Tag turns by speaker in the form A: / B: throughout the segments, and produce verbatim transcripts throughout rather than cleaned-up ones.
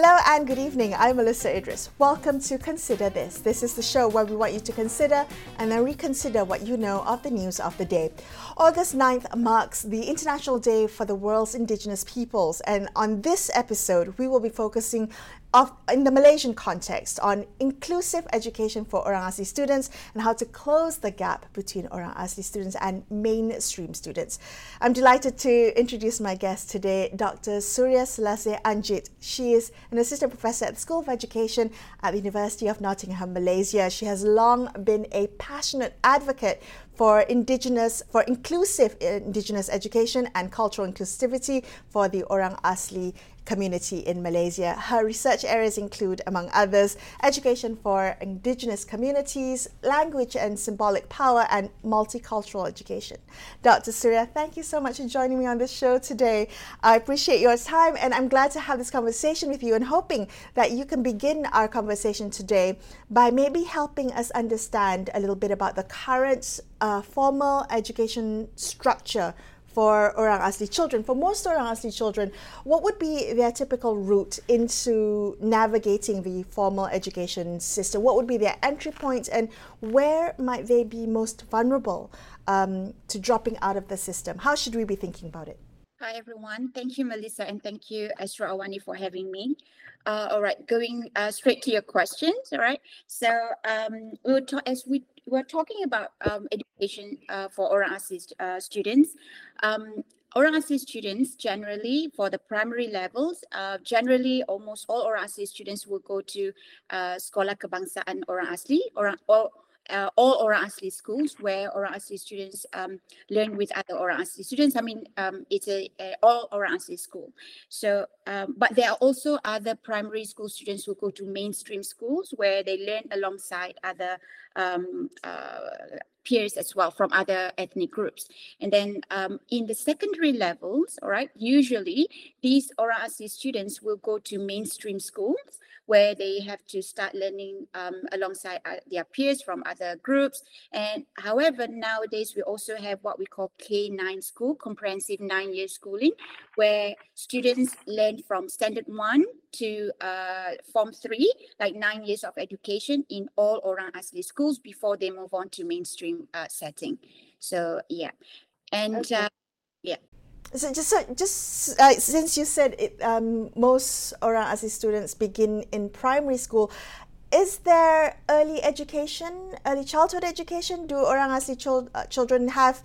A: Hello and good evening. I'm Melissa Idris. Welcome to Consider This. This is the show where we want you to consider and then reconsider what you know of the news of the day. August ninth marks the International Day for the World's Indigenous Peoples, and on this episode we will be focusing of, in the Malaysian context on inclusive education for Orang Asli students and how to close the gap between Orang Asli students and mainstream students. I'm delighted to introduce my guest today, Doctor Surya Selaseh Anjit. She is an assistant professor at the School of Education at the University of Nottingham, Malaysia. She has long been a passionate advocate for indigenous, for inclusive indigenous education and cultural inclusivity for the Orang Asli community in Malaysia. Her research areas include, among others, education for indigenous communities, language and symbolic power, and multicultural education. Doctor Surya, thank you so much for joining me on this show today. I appreciate your time, and I'm glad to have this conversation with you, and hoping that you can begin our conversation today by maybe helping us understand a little bit about the current uh, formal education structure for Orang Asli children. For most Orang Asli children, what would be their typical route into navigating the formal education system? What would be their entry point, and where might they be most vulnerable um, to dropping out of the system? How should we be thinking about it?
B: Hi, everyone. Thank you, Melissa, and thank you, Asra Awani, for having me. Uh, all right, going uh, straight to your questions. All right. So um, we were ta- as we were talking about um, education uh, for Orang Asli uh, students. Um, Orang Asli students generally, for the primary levels, uh, generally almost all Orang Asli students will go to uh, Sekolah Kebangsaan Orang Asli, Orang or Uh, all Orang Asli schools where Orang Asli students um, learn with other Orang Asli students. I mean, um, it's a, a all Orang Asli school. So, um, but there are also other primary school students who go to mainstream schools where they learn alongside other um, uh, peers as well from other ethnic groups. And then um, in the secondary levels, all right, usually these Orang Asli students will go to mainstream schools where they have to start learning um, alongside uh, their peers from other groups. And however, nowadays we also have what we call K nine school, comprehensive nine-year schooling, where students learn from standard one to uh, form three, like nine years of education in all Orang Asli schools before they move on to mainstream uh, setting. So yeah, and
A: Okay.
B: uh, yeah.
A: So just so, just uh, since you said it, um, most Orang Asli students begin in primary school, is there early education, early childhood education? Do Orang Asli chil- uh, children have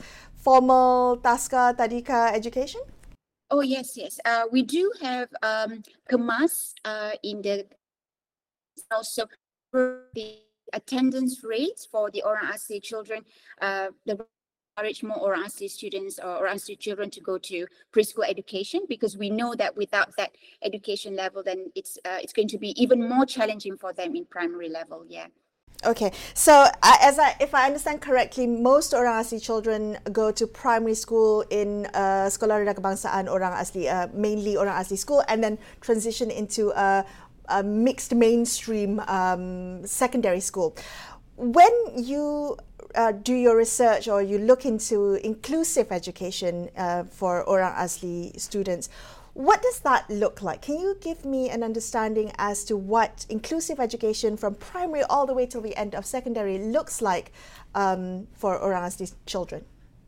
A: formal taska tadika education?
B: Oh yes, yes. Uh, we do have um, Kemas uh, in the also the attendance rates for the Orang Asli children. Uh, the encourage more Orang Asli students or Orang Asli children to go to preschool education, because we know that without that education level, then it's uh, it's going to be even more challenging for them in primary level. Yeah.
A: Okay, so uh, as I, if I understand correctly, most Orang Asli children go to primary school in uh, Sekolah Rendah Kebangsaan Orang Asli, uh, mainly Orang Asli school, and then transition into a, a mixed mainstream um, secondary school. When you uh, do your research or you look into inclusive education uh, for Orang Asli students, what does that look like? Can you give me an understanding as to what inclusive education from primary all the way till the end of secondary looks like um, for Orang Asli children?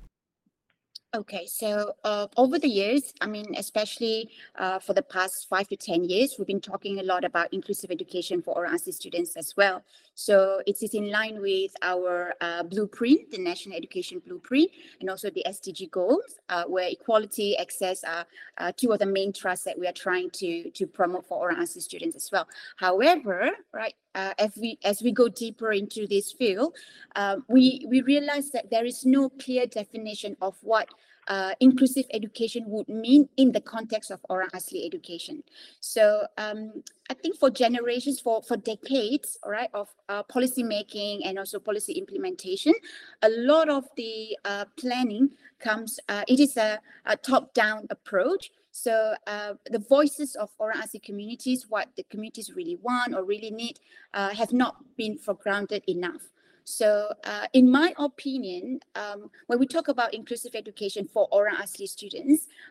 B: Okay, so uh, over the years, I mean, especially uh, for the past five to ten years, we've been talking a lot about inclusive education for Orang Asli students as well. So it is in line with our uh, blueprint, the National Education Blueprint, and also the S D G goals, uh, where equality, access are uh, two of the main thrusts that we are trying to, to promote for Orang Asli students as well. However, right, uh, as we as we go deeper into this field, uh, we we realize that there is no clear definition of what Uh, inclusive education would mean in the context of Orang Asli education. So um, I think for generations, for, for decades, all right, of uh, policy making and also policy implementation, a lot of the uh, planning comes, uh, it is a, a top-down approach. So uh, the voices of Orang Asli communities, what the communities really want or really need, uh, have not been foregrounded enough. So uh, in my opinion, um, when we talk about inclusive education for Orang Asli students, right,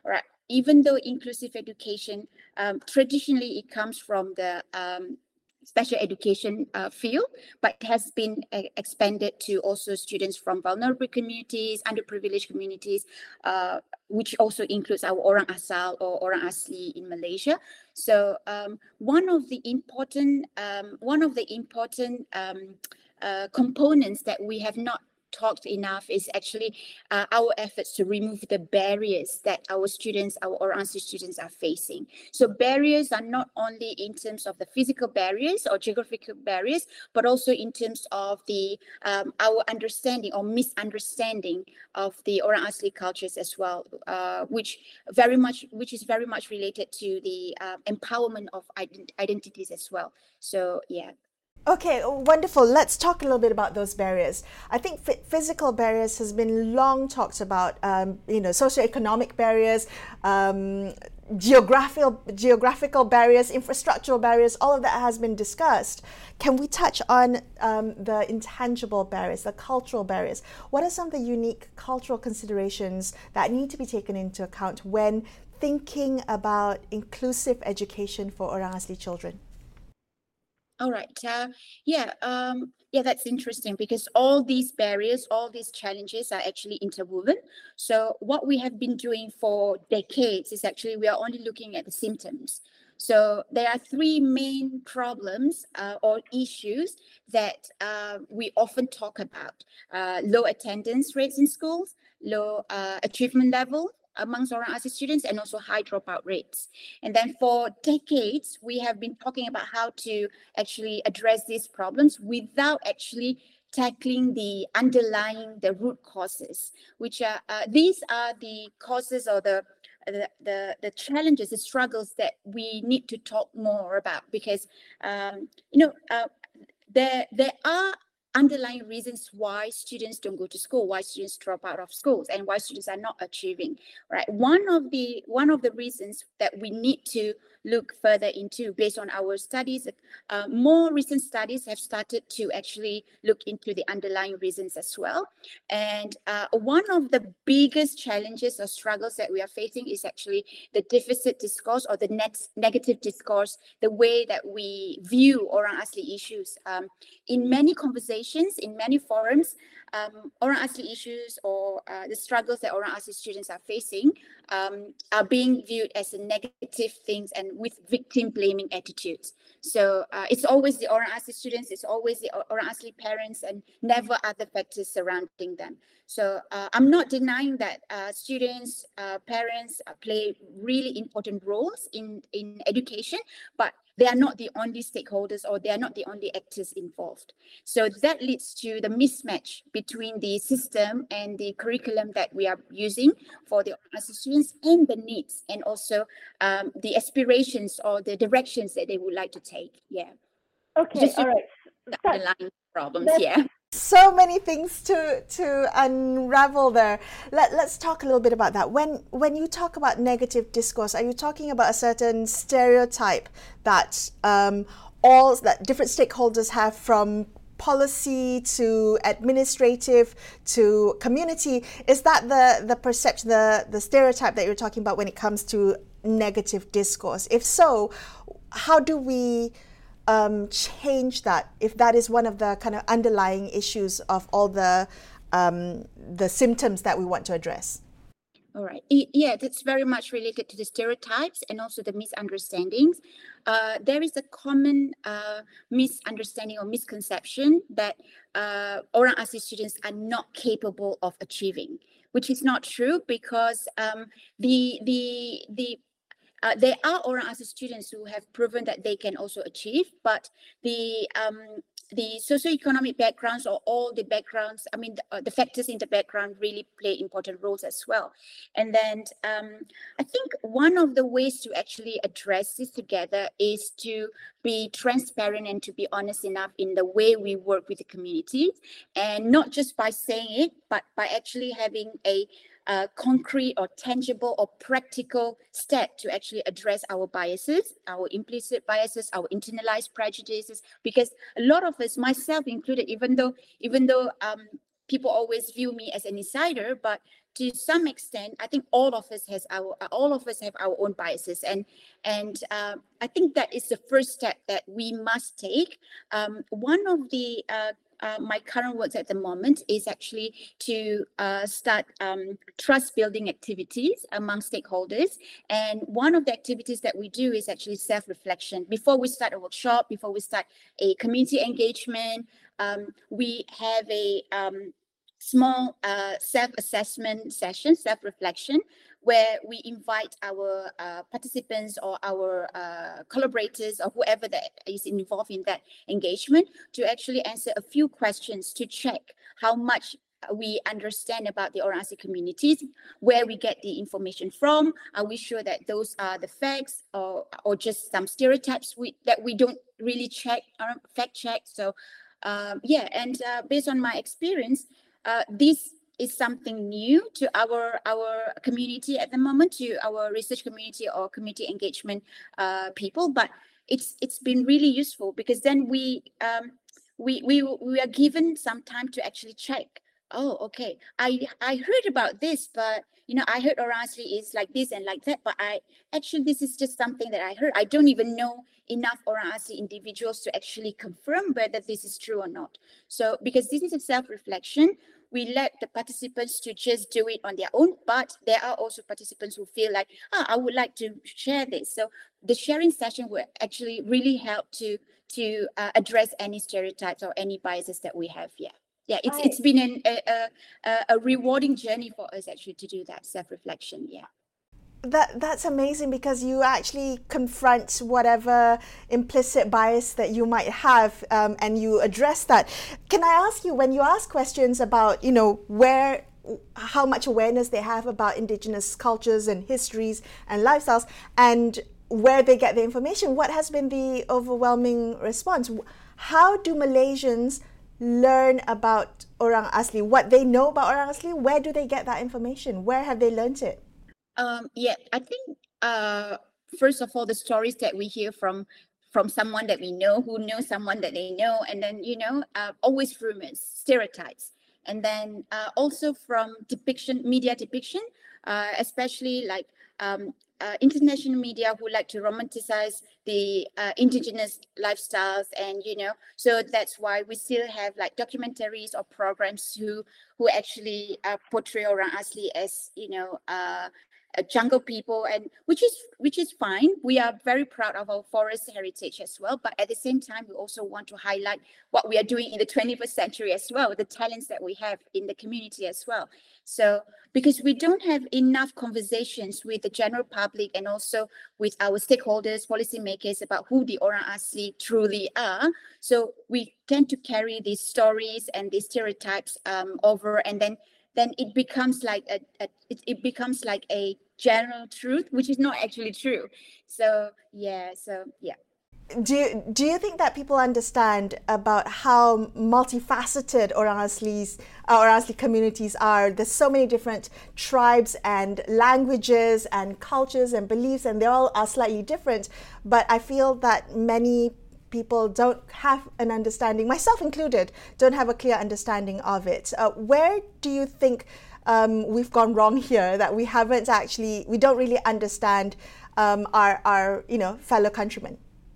B: even though inclusive education, um, traditionally it comes from the um, special education uh, field, but it has been uh, expanded to also students from vulnerable communities, underprivileged communities, uh, which also includes our Orang Asal or Orang Asli in Malaysia. So um, one of the important, um, one of the important um, uh, components that we have not talked enough is actually uh, our efforts to remove the barriers that our students, our Orang Asli students are facing. So barriers are not only in terms of the physical barriers or geographical barriers, but also in terms of the um, our understanding or misunderstanding of the Orang Asli cultures as well, uh, which very much, which is very much related to the uh, empowerment of ident- identities as well. So yeah.
A: Okay, wonderful. Let's talk a little bit about those barriers. I think physical barriers has been long talked about. Um, you know, socioeconomic barriers, um, geographical geographical barriers, infrastructural barriers. All of that has been discussed. Can we touch on um, the intangible barriers, the cultural barriers? What are some of the unique cultural considerations that need to be taken into account when thinking about inclusive education for Orang Asli children?
B: All right. Uh, yeah. Um, yeah, that's interesting because all these barriers, all these challenges are actually interwoven. So what we have been doing for decades is actually we are only looking at the symptoms. So there are three main problems uh, or issues that uh, we often talk about. Uh, low attendance rates in schools, low uh, achievement level amongst Orang Asli students, and also high dropout rates. And then for decades, we have been talking about how to actually address these problems without actually tackling the underlying, the root causes, which are, uh, these are the causes or the, the, the, the challenges, the struggles that we need to talk more about because, um, you know, uh, there, there are underlying reasons why students don't go to school, why students drop out of schools, and why students are not achieving. Right. One of the one of the reasons that we need to look further into, based on our studies, uh, more recent studies have started to actually look into the underlying reasons as well. And uh, one of the biggest challenges or struggles that we are facing is actually the deficit discourse or the net negative discourse, the way that we view Orang Asli issues. Um, in many conversations, in many forums, um, Orang Asli issues or uh, the struggles that Orang Asli students are facing um, are being viewed as a negative things and with victim blaming attitudes. So uh, it's always the Orang Asli students, it's always the Orang Asli parents, and never other factors surrounding them. So uh, I'm not denying that uh, students, uh, parents uh, play really important roles in, in education, but they are not the only stakeholders or they are not the only actors involved. So that leads to the mismatch between the system and the curriculum that we are using for the students and the needs and also um, the aspirations or the directions that they would like to take. Yeah.
A: Okay, Just all right.
B: The underlying problems, yeah.
A: So many things to to unravel there. Let, let's talk a little bit about that. When when you talk about negative discourse, are you talking about a certain stereotype that um, all that different stakeholders have, from policy to administrative to community? Is that the the perception, the the stereotype that you're talking about when it comes to negative discourse? If so, how do we Um, change that, if that is one of the kind of underlying issues of all the um, the symptoms that we want to address?
B: All right. Yeah, that's very much related to the stereotypes and also the misunderstandings. Uh, there is a common uh, misunderstanding or misconception that uh, Orang Asli students are not capable of achieving, which is not true because um, the the the Uh, there are Orang Asli students who have proven that they can also achieve, but the um, the socioeconomic backgrounds or all the backgrounds, I mean, the, uh, the factors in the background really play important roles as well. And then um, I think one of the ways to actually address this together is to be transparent and to be honest enough in the way we work with the communities, and not just by saying it, but by actually having a Uh, concrete or tangible or practical step to actually address our biases, our implicit biases, our internalized prejudices. Because a lot of us, myself included, even though even though um, people always view me as an insider, but to some extent, I think all of us has our all of us have our own biases, and and uh, I think that is the first step that we must take. Um, one of the uh, uh, my current works at the moment is actually to uh, start um, trust building activities among stakeholders. And one of the activities that we do is actually self-reflection. Before we start a workshop, before we start a community engagement, um, we have a um, small uh, self-assessment session, self-reflection, where we invite our uh, participants or our uh, collaborators or whoever that is involved in that engagement to actually answer a few questions to check how much we understand about the Orang Asli communities, where we get the information from. Are we sure that those are the facts, or, or just some stereotypes we, that we don't really check or fact check? So um, yeah, and uh, based on my experience, Uh, this is something new to our our community at the moment, to our research community or community engagement uh, people. But it's it's been really useful, because then we um, we we we are given some time to actually check. Oh, okay. I I heard about this, but you know, I heard Orang Asli is like this and like that. But I actually this is just something that I heard. I don't even know enough Orang Asli individuals to actually confirm whether this is true or not. So because this is a self-reflection, we let the participants to just do it on their own, but there are also participants who feel like, ah, I would like to share this. So the sharing session will actually really help to to uh, address any stereotypes or any biases that we have. Yeah, yeah, it's
A: Right.
B: it's been an, a, a a rewarding journey for us actually to do that self-reflection. Yeah.
A: That that's amazing, because you actually confront whatever implicit bias that you might have, um, and you address that. Can I ask you, when you ask questions about, you know, where, how much awareness they have about Indigenous cultures and histories and lifestyles, and where they get the information, what has been the overwhelming response? How do Malaysians learn about Orang Asli? What they know about Orang Asli? Where do they get that information? Where have they learnt it?
B: Um, yeah, I think uh, first of all, the stories that we hear from from someone that we know, who knows someone that they know, and then you know, uh, always rumors, stereotypes, and then uh, also from depiction, media depiction, uh, especially like um, uh, international media who like to romanticize the uh, indigenous lifestyles, and you know, so that's why we still have like documentaries or programs who who actually uh, portray Orang Asli as, you know, uh, uh, jungle people, and which is which is fine. We are very proud of our forest heritage as well, but at the same time we also want to highlight what we are doing in the twenty-first century as well, the talents that we have in the community as well. So because we don't have enough conversations with the general public and also with our stakeholders, policymakers, about who the Orang Asli truly are, so we tend to carry these stories and these stereotypes um, over, and then then it becomes like a, a it, it becomes like a general truth, which is not actually true. So yeah, so yeah.
A: Do you, do you think that people understand about how multifaceted Orang Asli's, uh, Orang Asli communities are? There's so many different tribes and languages and cultures and beliefs, and they all are slightly different. But I feel that many people don't have an understanding, myself included, don't have a clear understanding of it. Uh, where do you think um, we've gone wrong here, that we haven't actually, we don't really understand um, our, our, you know, fellow countrymen?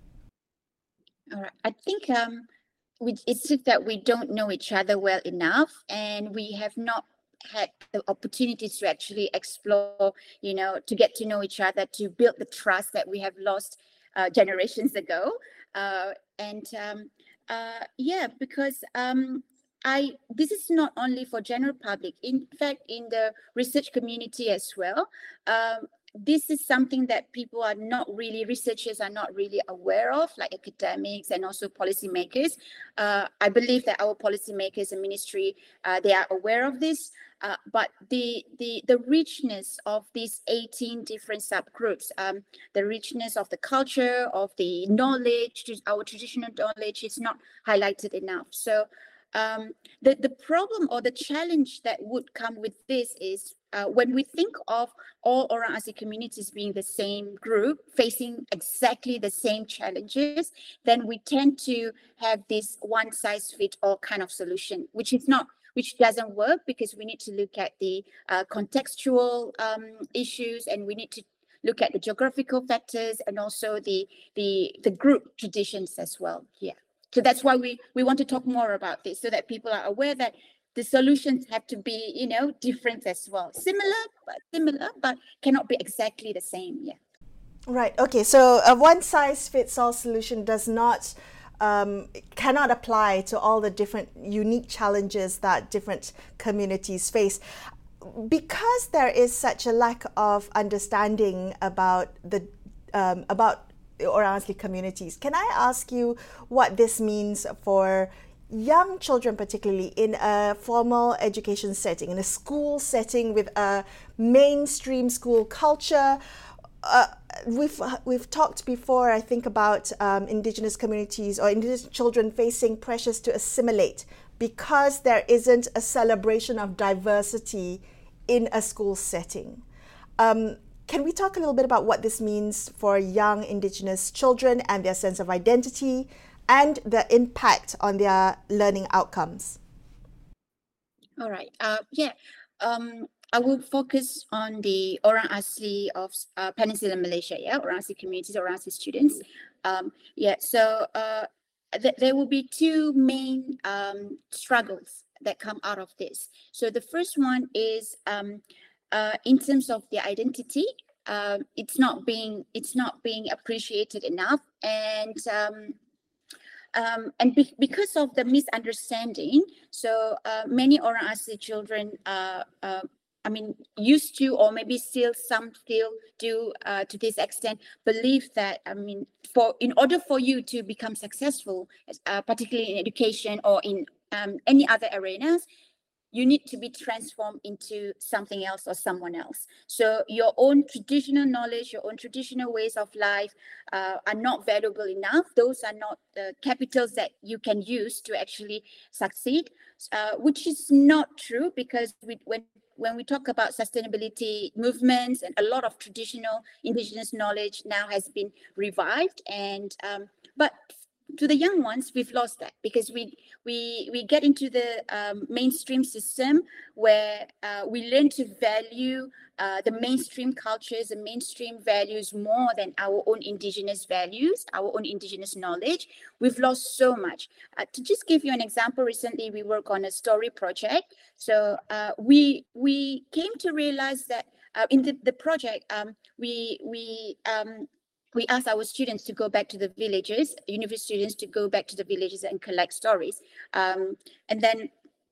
B: All right. I think um, we, it's just that we don't know each other well enough, and we have not had the opportunities to actually explore, you know, to get to know each other, to build the trust that we have lost uh, generations ago. Uh, and um, uh, yeah, because um, I this is not only for general public. In fact, in the research community as well, um, this is something that people are not really, researchers are not really aware of, like academics and also policymakers. Uh, I believe that our policymakers and ministry, uh, they are aware of this, uh, but the, the, the richness of these eighteen different subgroups, um, the richness of the culture, of the knowledge, our traditional knowledge is not highlighted enough. So um, the, the problem or the challenge that would come with this is uh, when we think of all Orang Asli communities being the same group, facing exactly the same challenges, then we tend to have this one-size-fits-all kind of solution, which is not, which doesn't work, because we need to look at the uh, contextual um, issues, and we need to look at the geographical factors, and also the the the group traditions as well. Yeah. So that's why we we want to talk more about this, so that people are aware that the solutions have to be, you know, different as well. Similar, but similar, but cannot be exactly the same. Yeah.
A: Right. Okay. So a one-size-fits-all solution does not, um, cannot apply to all the different unique challenges that different communities face. Because there is such a lack of understanding about the um, about Orang Asli communities, can I ask you what this means for young children, particularly in a formal education setting, in a school setting with a mainstream school culture? Uh, we've we've talked before, I think, about um, Indigenous communities or Indigenous children facing pressures to assimilate because there isn't a celebration of diversity in a school setting. Um, can we talk a little bit about what this means for young Indigenous children and their sense of identity and the impact on their learning outcomes?
B: All right. Uh, yeah. Um, I will focus on the Orang Asli of uh, Peninsular Malaysia, yeah, Orang Asli communities, Orang Asli students. Um, yeah, so uh, th- there will be two main um, struggles that come out of this. So the first one is um, uh, in terms of their identity, uh, it's not being it's not being appreciated enough, and um, Um, and be- because of the misunderstanding, so uh, many Orang Asli children, uh, uh, I mean, used to, or maybe still some still do uh, to this extent, believe that, I mean, for in order for you to become successful, uh, particularly in education or in um, any other arenas, you need to be transformed into something else or someone else. So your own traditional knowledge, your own traditional ways of life uh, are not valuable enough. Those are not the capitals that you can use to actually succeed, uh, which is not true, because we, when when we talk about sustainability movements, and a lot of traditional Indigenous knowledge now has been revived, and um, but to the young ones, we've lost that, because we we we get into the um, mainstream system where uh, we learn to value uh, the mainstream cultures and mainstream values more than our own Indigenous values, our own Indigenous knowledge. We've lost so much. Uh, to just give you an example, recently we work on a story project. So uh, we we came to realize that uh, in the, the project, um, we we um, we asked our students to go back to the villages, university students to go back to the villages and collect stories. Um, and then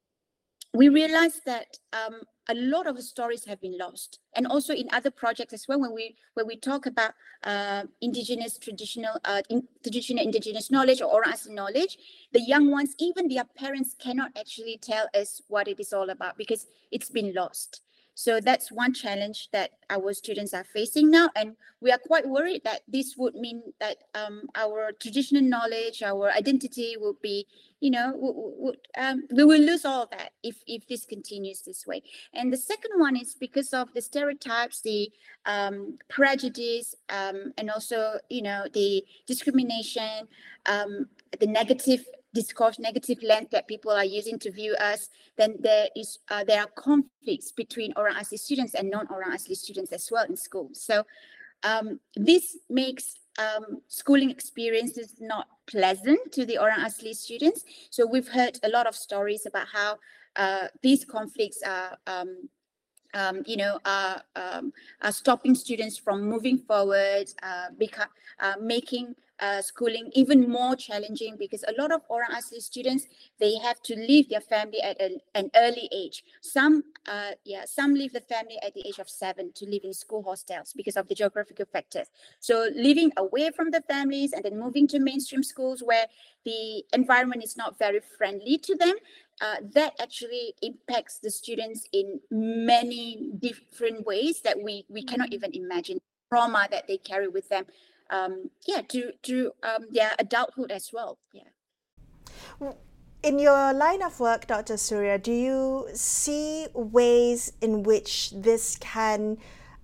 B: we realized that um, a lot of the stories have been lost. And also in other projects as well, when we when we talk about uh, indigenous traditional uh, in, traditional indigenous knowledge or Orang Asli knowledge, the young ones, even their parents, cannot actually tell us what it is all about, because it's been lost. So that's one challenge that our students are facing now, and we are quite worried that this would mean that um, our traditional knowledge, our identity will be, you know, would, would, um, we will lose all that if if this continues this way. And the second one is because of the stereotypes, the um, prejudice, um, and also, you know, the discrimination, um, the negative discourse, negative lens that people are using to view us. Then there is uh, there are conflicts between Orang Asli students and non-Orang Asli students as well in schools. So um, this makes um, schooling experiences not pleasant to the Orang Asli students. So we've heard a lot of stories about how uh, these conflicts are um, Um, you know, are, um, are stopping students from moving forward, uh, beca- uh, making uh, schooling even more challenging, because a lot of Orang Asli students, they have to leave their family at a, an early age. Some, uh, yeah, some leave the family at the age of seven to live in school hostels because of the geographical factors. So living away from the families and then moving to mainstream schools where the environment is not very friendly to them, Uh, that actually impacts the students in many different ways that we we cannot even imagine. Trauma that they carry with them, um, yeah, to to um, their adulthood as well. Yeah.
A: In your line of work, Doctor Surya, do you see ways in which this can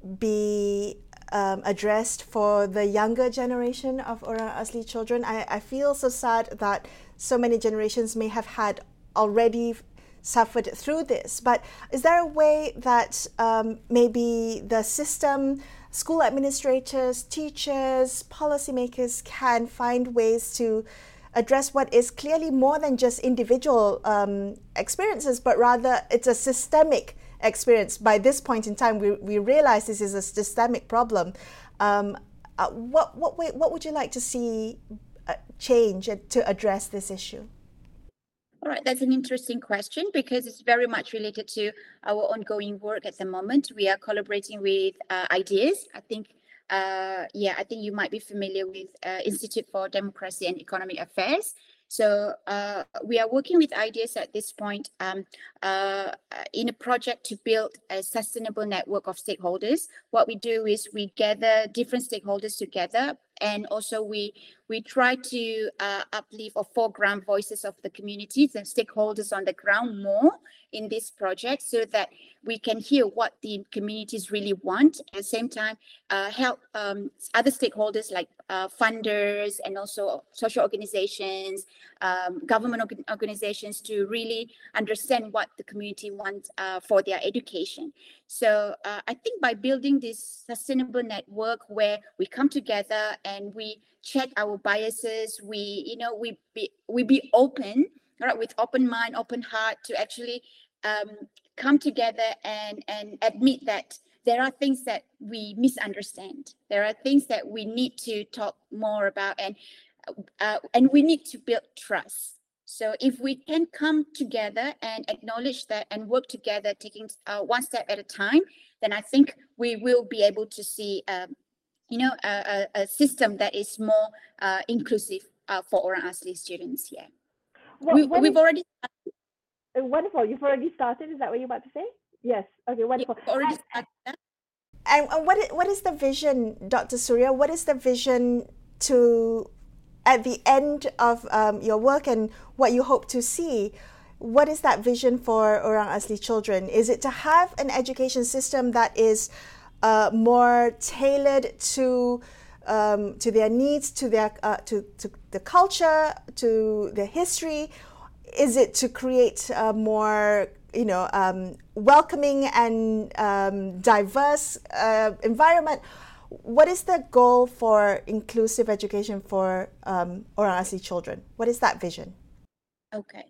A: be um, addressed for the younger generation of Orang Asli children? I, I feel so sad that so many generations may have had already suffered through this, but is there a way that um, maybe the system, school administrators, teachers, policymakers can find ways to address what is clearly more than just individual um, experiences, but rather it's a systemic experience? By this point in time, we, we realize this is a systemic problem. Um, uh, what, what, way, what would you like to see uh, change to address this issue?
B: All right, that's an interesting question because it's very much related to our ongoing work at the moment. We are collaborating with uh, IDEAS. I think Uh, yeah, I think you might be familiar with uh, Institute for Democracy and Economic Affairs. So uh, we are working with IDEAS at this point um, uh, in a project to build a sustainable network of stakeholders. What we do is we gather different stakeholders together, and also we we try to uh, uplift or foreground voices of the communities and stakeholders on the ground more in this project, so that we can hear what the communities really want. At the same time, uh, help um, other stakeholders like uh, funders and also social organizations, um, government org organizations to really understand what the community wants uh, for their education. So uh, I think by building this sustainable network where we come together and we check our biases, we, you know, we be, we be open, right, with open mind, open heart to actually um, come together and, and admit that there are things that we misunderstand. There are things that we need to talk more about, and uh, and we need to build trust. So if we can come together and acknowledge that and work together, taking uh, one step at a time, then I think we will be able to see, um, you know, a, a, a system that is more uh, inclusive uh, for Orang Asli students here.
C: What,
B: we, we've
C: is,
B: already
C: started. Wonderful. You've already started. Is that what you're about to say? Yes. Okay. Wonderful.
B: Yeah, already started.
A: And, and what is, what is the vision, Doctor Surya? What is the vision to, at the end of um, your work and what you hope to see? What is that vision for Orang Asli children? Is it to have an education system that is uh, more tailored to um, to their needs, to their uh, to, to the culture, to their history? Is it to create a more, you know, um, welcoming and um, diverse uh, environment? What is the goal for inclusive education for um, Orang Asli children? What is that vision?
B: Okay.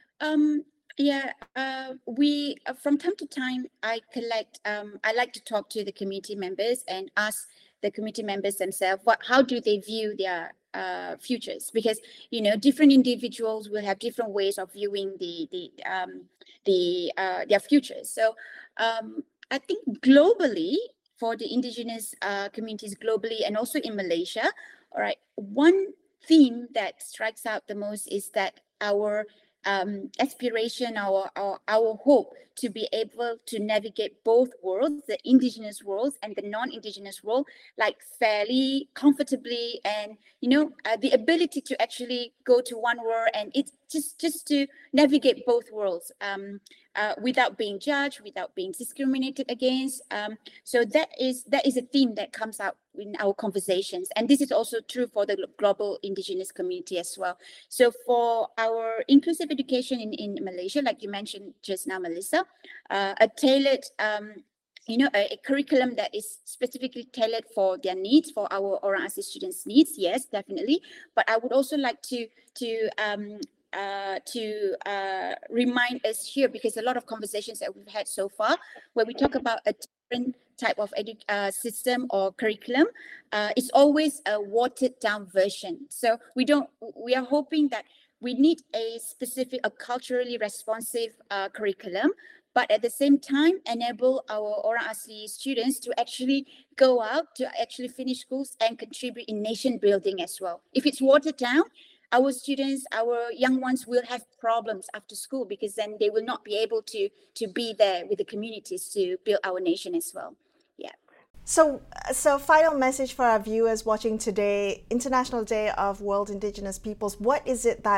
B: Um, yeah, uh, we, uh, from time to time, I collect, um, I like to talk to the community members and ask the community members themselves, what, how do they view their uh, futures? Because, you know, different individuals will have different ways of viewing the, the, um, the, uh, their futures. So um, I think globally, for the indigenous uh, communities globally and also in Malaysia, all right, one theme that strikes out the most is that our um, aspiration, our, our, our hope to be able to navigate both worlds, the indigenous worlds and the non-indigenous world, like fairly comfortably, and, you know, uh, the ability to actually go to one world and it's just, just to navigate both worlds um, uh, without being judged, without being discriminated against. Um, so that is, that is a theme that comes out in our conversations. And this is also true for the global indigenous community as well. So for our inclusive education in, in Malaysia, like you mentioned just now, Melissa, uh, a tailored, um, you know, a, a curriculum that is specifically tailored for their needs, for our Orang Asli students' needs, yes, definitely. But I would also like to, to um, Uh, to uh, remind us here, because a lot of conversations that we've had so far, where we talk about a different type of edu uh, system or curriculum, uh, it's always a watered down version. So we don't, we are hoping that we need a specific, a culturally responsive uh, curriculum, but at the same time enable our Orang Asli students to actually go out, to actually finish schools and contribute in nation building as well. If it's watered down, our students, our young ones will have problems after school, because then they will not be able to, to be there with the communities to build our nation as well. Yeah.
A: So, so final message for our viewers watching today, International Day of World Indigenous Peoples. What is it that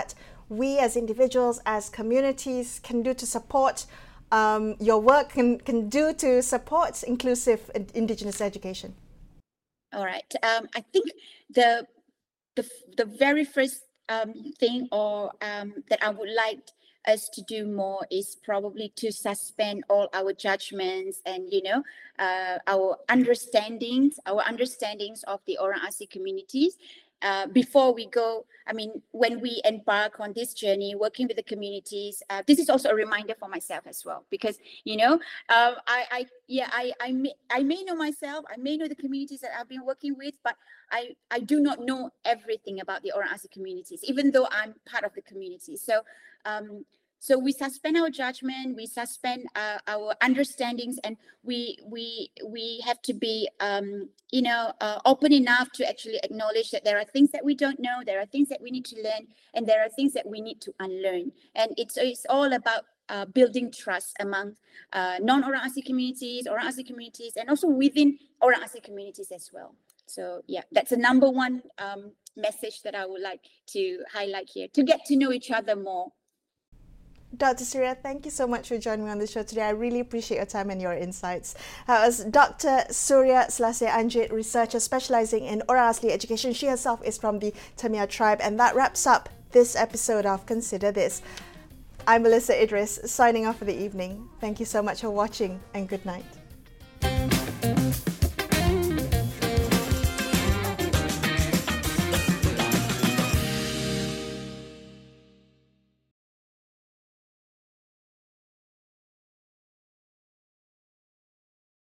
A: we as individuals, as communities can do to support um, your work, can, can do to support inclusive Indigenous education?
B: All right. Um, I think the the the very first um, thing or um, that I would like us to do more is probably to suspend all our judgments and, you know, uh, our understandings, our understandings of the Orang Asli communities. Uh, before we go, I mean, when we embark on this journey, working with the communities, uh, this is also a reminder for myself as well, because, you know, uh, I, I, yeah, I, I may, I may know myself, I may know the communities that I've been working with, but I, I do not know everything about the Orang Asli communities, even though I'm part of the community. So, um, So we suspend our judgment, we suspend uh, our understandings, and we we we have to be, um, you know, uh, open enough to actually acknowledge that there are things that we don't know, there are things that we need to learn, and there are things that we need to unlearn. And it's it's all about uh, building trust among uh, non-Orang Asli communities, Orang Asli communities, and also within Orang Asli communities as well. So yeah, that's the number one um, message that I would like to highlight here, to get to know each other more.
A: Doctor Surya, thank you so much for joining me on the show today. I really appreciate your time and your insights. That was Doctor Surya Selassie Anjit, researcher specializing in Orang Asli education. She herself is from the Temia tribe. And that wraps up this episode of Consider This. I'm Melissa Idris, signing off for the evening. Thank you so much for watching, and good night.